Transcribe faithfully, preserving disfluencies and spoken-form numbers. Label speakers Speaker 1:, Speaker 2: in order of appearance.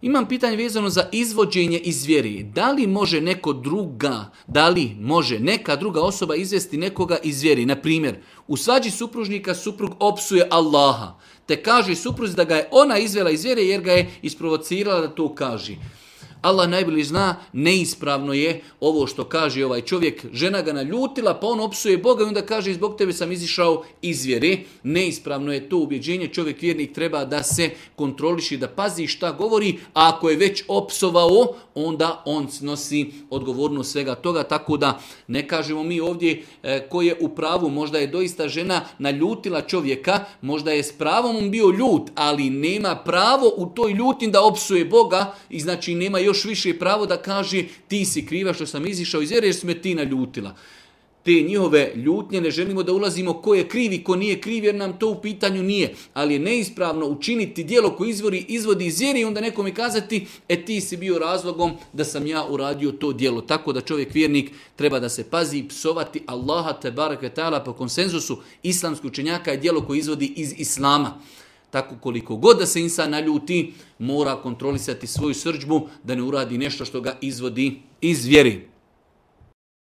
Speaker 1: Imam pitanje vezano za izvođenje iz vjeri. Da li može neko druga, da li može neka druga osoba izvesti nekoga iz vjeri? Na primjer, u svađi supružnika suprug opsuje Allaha, te kaže supruzi da ga je ona izvela iz vjere jer ga je isprovocirala da to kaže. Allah najbolje zna, neispravno je ovo što kaže ovaj čovjek, žena ga naljutila, pa on opsuje Boga i onda kaže zbog tebe sam izišao iz vjere. Neispravno je to ubjeđenje, čovjek vjernik treba da se kontroliši, da pazi šta govori, a ako je već opsovao, onda on snosi odgovornost svega toga, tako da ne kažemo mi ovdje e, ko je u pravu, možda je doista žena naljutila čovjeka, možda je s pravom on bio ljut, ali nema pravo u toj ljutin da opsuje Boga i znači nema još još više pravo da kaže ti si kriva što sam izišao iz vjere jer si me ti naljutila. Te njihove ljutnje ne želimo da ulazimo ko je kriv i ko nije kriv jer nam to u pitanju nije. Ali je neispravno učiniti djelo koje izvori, izvodi iz vjere i onda nekome kazati e ti si bio razlogom da sam ja uradio to djelo. Tako da čovjek vjernik treba da se pazi i psovati Allaha tebarek ve taala po konsenzusu islamskih učenjaka je djelo koje izvodi iz islama. Tako koliko god da se insan naljuti, mora kontrolisati svoju srdžbu da ne uradi nešto što ga izvodi iz vjeri.